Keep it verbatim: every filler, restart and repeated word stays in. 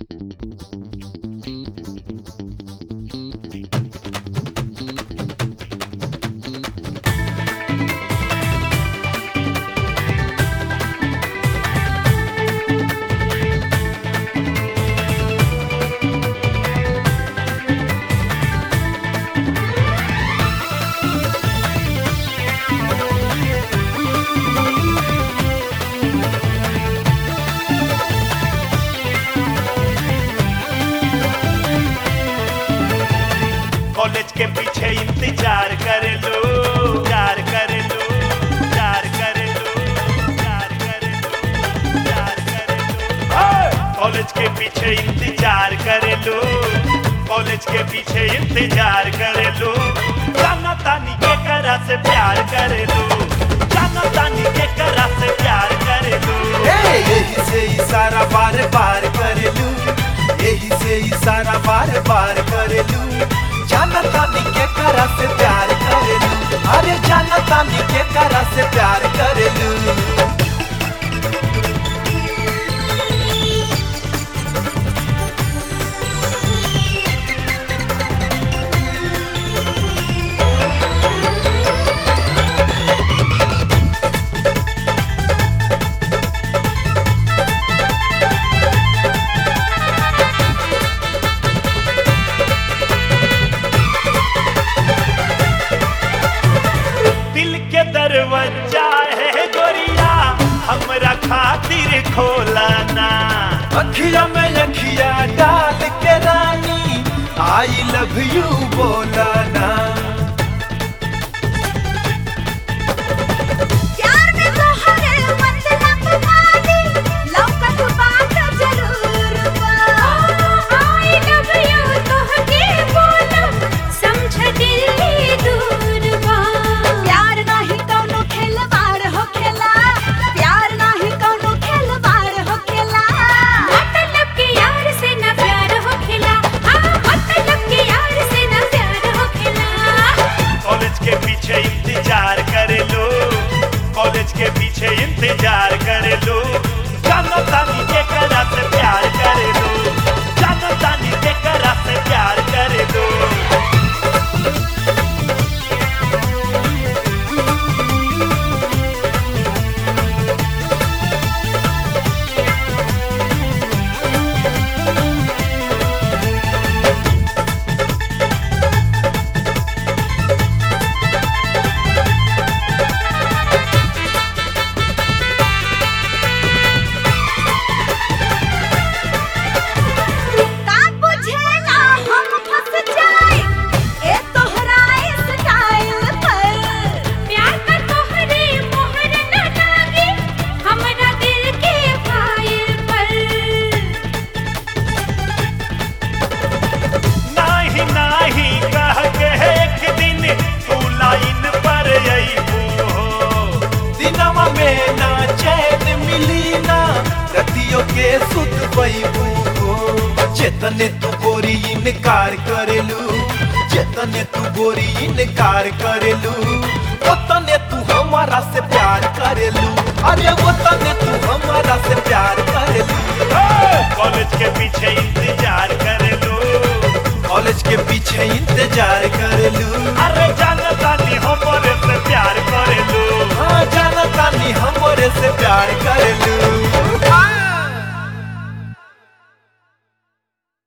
College के पीछे इंतजार कर लो, प्यार कर लो, प्यार कर लो, प्यार कर लो, प्यार कर लो। कॉलेज के पीछे इंतजार कर लो, कॉलेज के पीछे इंतजार कर लो। जाना तानी के करा से प्यार कर लो, जाना तानी के करा से प्यार कर लो। यही से इशारा बार बार कर लूं, यही से इशारा बार बार कर लूं। जानता नहीं के करा से प्यार करे लूं, अरे जानता नहीं के करा से प्यार करे लूं। दरवाजा है गोरिया हमरा खातिर खोलाना। अखिया में अखिया डाल के रानी आई लव यू बोलाना। प्यार में तो हर मतलब वाली लौकत बात जरूर बा। आई लव यू तोहके बोला समझ दिल दूर बा। प्यार नाही कौनो खिलवाड़ होखेला, प्यार नाही कौनो खिलवाड़ होखेला। मतलब के यार से ना प्यार होखेला, हाँ मतलब के यार से ना प्यार होखेला। कॉलेज के पीछे इंतजार कर लो, कॉलेज के पीछे इंतजार कर लो। जानो तानी के करा से प्यार कर लो, जानो तानी के करा से प्यार कर लो। के सुध पैबू हो। चेतने तू गोरी इनकार करेलू, चेतने तू गोरी इनकार करेलू। ओतने तू हमारा से प्यार करेलू, अरे ओतने तू हमारा से प्यार करेलू। कॉलेज के पीछे इंतजार कर लो, कॉलेज के पीछे इंतजार करेलू। अरे जानता नहीं हमरे से प्यार करेलू, हाँ जानता नहीं हमरे से प्यार करेलू।